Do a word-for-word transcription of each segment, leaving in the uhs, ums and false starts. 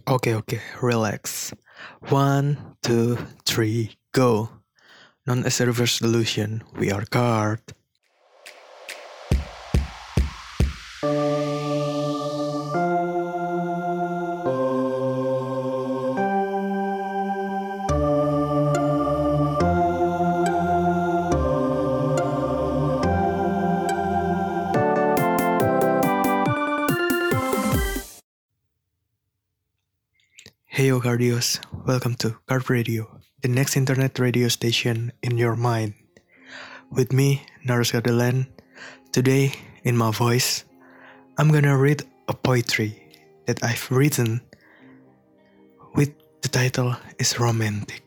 Okay, okay, relax. One, two, three, go. Known as a reverse delusion, we are card. Hey yo cardios, welcome to Card Radio, the next internet radio station in your mind. With me, Narus Gadelan. Today, in my voice, I'm gonna read a poetry that I've written with the title is Romantic.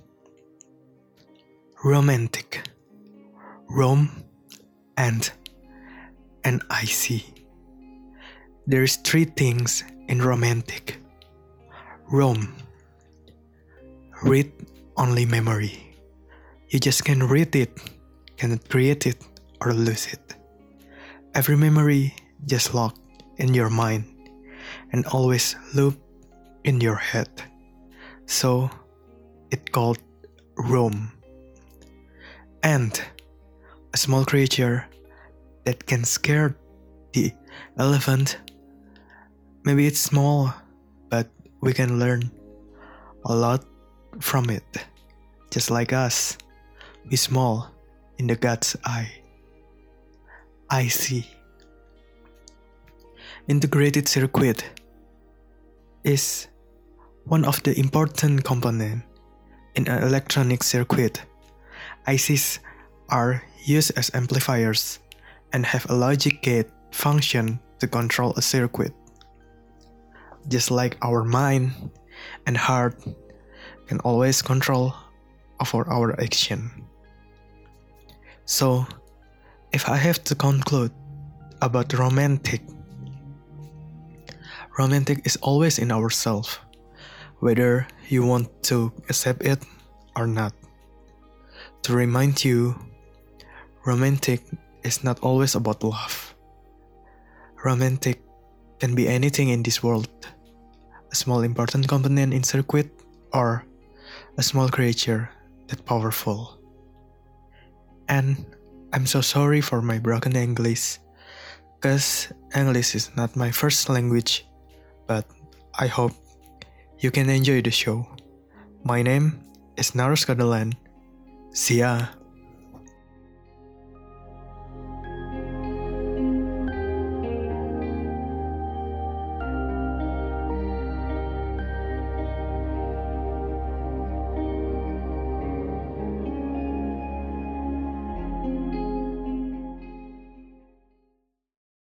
Romantic. Rome and and I see. There's three things in romantic. Rome. Read only memory. You just can read it, cannot create it or lose it. Every memory just locked in your mind and always loop in your head. So it called Rome. And a small creature that can scare the elephant. Maybe it's small, but we can learn a lot from it. Just like us, we small in the God's eye. I see. Integrated circuit is one of the important component in an electronic circuit. I Cs are used as amplifiers and have a logic gate function to control a circuit. Just like our mind and heart can always control over our action. So, if I have to conclude about romantic, romantic is always in ourselves, whether you want to accept it or not. To remind you, romantic is not always about love. Romantic can be anything in this world. A small important component in circuit or a small creature that powerful. And I'm so sorry for my broken English, cause English is not my first language, but I hope you can enjoy the show. My name is Narus Kadelan. See ya!